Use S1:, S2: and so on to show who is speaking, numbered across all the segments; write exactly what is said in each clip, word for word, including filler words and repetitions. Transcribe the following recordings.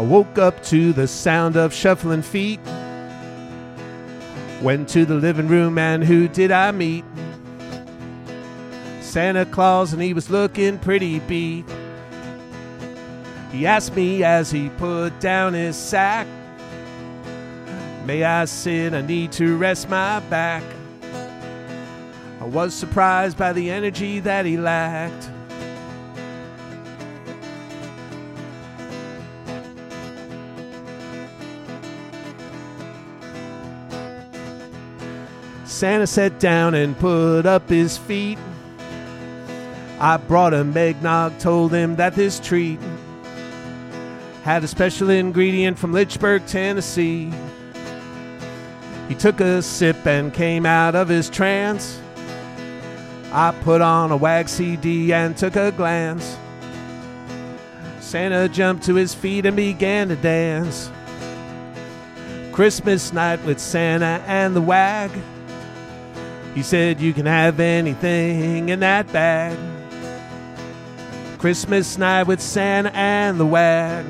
S1: I woke up to the sound of shuffling feet. Went to the living room and who did I meet? Santa Claus, and he was looking pretty beat. He asked me as he put down his sack, may I sit? I need to rest my back. I was surprised by the energy that he lacked. Santa sat down and put up his feet. I brought him eggnog, told him that this treat had a special ingredient from Lynchburg, Tennessee. He took a sip and came out of his trance. I put on a Wag C D and took a glance. Santa jumped to his feet and began to dance. Christmas night with Santa and the Wag. He said, you can have anything in that bag. Christmas night with Santa and the Wag.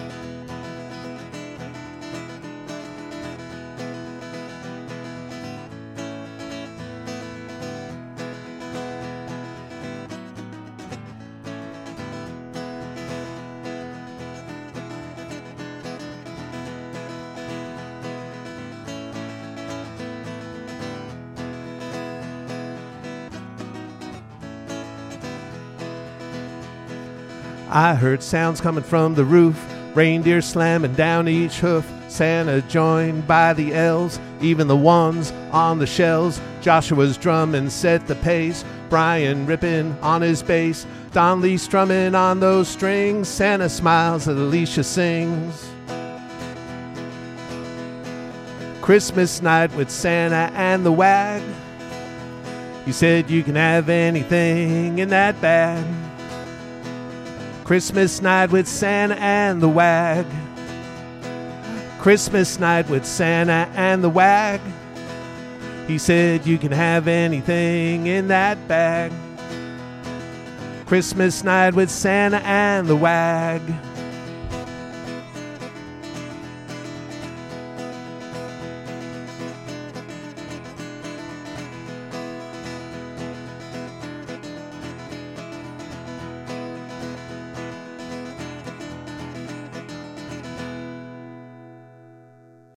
S1: I heard sounds coming from the roof, reindeer slamming down each hoof. Santa joined by the elves, even the ones on the shelves. Joshua's drumming set the pace, Brian ripping on his bass, Don Lee strumming on those strings. Santa smiles and Alicia sings. Christmas night with Santa and the Wag. He said you can have anything in that bag. Christmas night with Santa and the Wag. Christmas night with Santa and the Wag. He said you can have anything in that bag. Christmas night with Santa and the Wag.